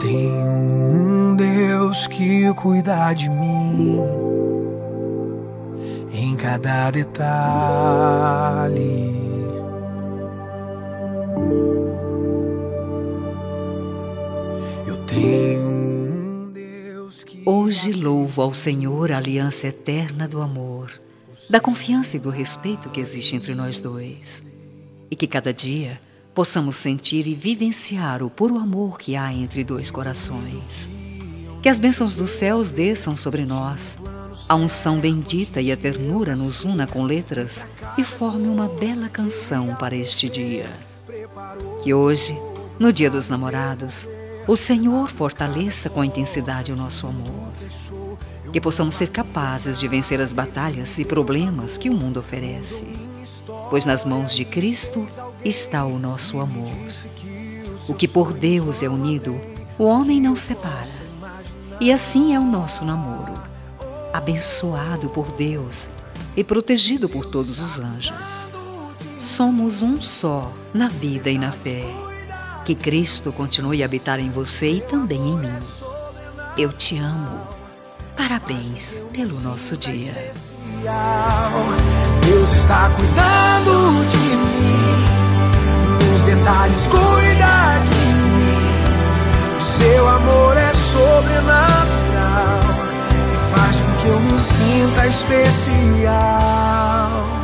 tenho um Deus que cuida de mim em cada detalhe. Eu tenho um Deus que... Hoje louvo ao Senhor a aliança eterna do amor, da confiança e do respeito que existe entre nós dois, e que cada dia possamos sentir e vivenciar o puro amor que há entre dois corações. Que as bênçãos dos céus desçam sobre nós, a unção bendita e a ternura nos una com letras e forme uma bela canção para este dia. Que hoje, no Dia dos Namorados, o Senhor fortaleça com intensidade o nosso amor. Que possamos ser capazes de vencer as batalhas e problemas que o mundo oferece, pois nas mãos de Cristo está o nosso amor. O que por Deus é unido, o homem não separa. E assim é o nosso namoro, abençoado por Deus e protegido por todos os anjos. Somos um só na vida e na fé. Que Cristo continue a habitar em você e também em mim. Eu te amo. Parabéns pelo nosso dia. Deus está cuidando de mim, nos detalhes cuida de mim. O seu amor é sobrenatural e faz com que eu me sinta especial.